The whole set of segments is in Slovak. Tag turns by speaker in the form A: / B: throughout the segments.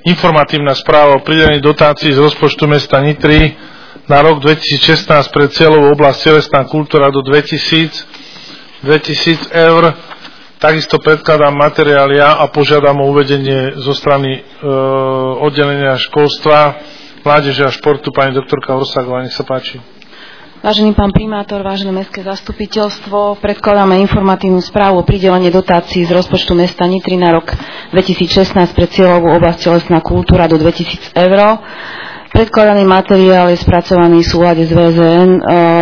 A: informatívna správa o pridelení dotácií z rozpočtu mesta Nitry na rok 2016 pre cieľovú oblasť telesná kultúra do 2000 eur. Takisto predkladám materiál ja a požiadam o uvedenie zo strany oddelenia školstva, mládeže a športu pani doktorka Horságová. Nech sa páči.
B: Vážený pán primátor, vážené mestské zastupiteľstvo, predkladáme informatívnu správu o pridelení dotácií z rozpočtu mesta Nitry na rok 2016 pre cieľovú oblasť telesná kultúra do 2000 eur. Predkladaný materiál je spracovaný v súlade s VZN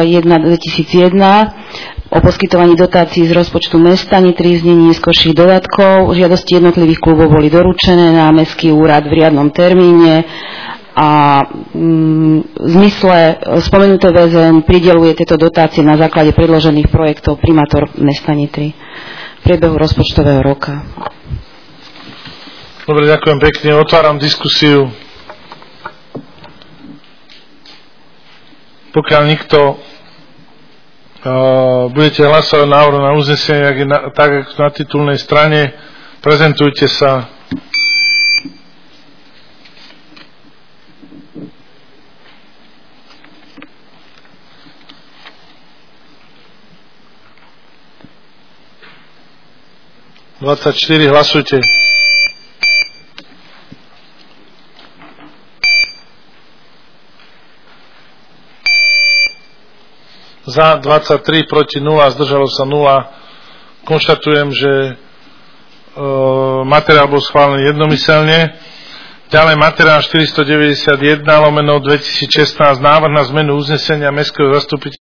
B: 1/2001 o poskytovaní dotácií z rozpočtu mesta Nitry, znení neskorších dodatkov. Žiadosti jednotlivých klubov boli doručené na mestský úrad v riadnom termíne a v zmysle spomenuté VZN prideľuje tieto dotácie na základe predložených projektov primátor mesta Nitry v priebehu rozpočtového roka.
A: Dobre, ďakujem pekne. Otváram diskusiu. Pokiaľ nikto budete hlasovať návrh na uznesenie, tak ako na titulnej strane, prezentujte sa. Hlasujte. Za 23, proti 0, zdržalo sa 0. Konštatujem, že materiál bol schválený jednomyselne. Ďalej materiál 491/2016, návrh na zmenu uznesenia mestského zastupiteľstva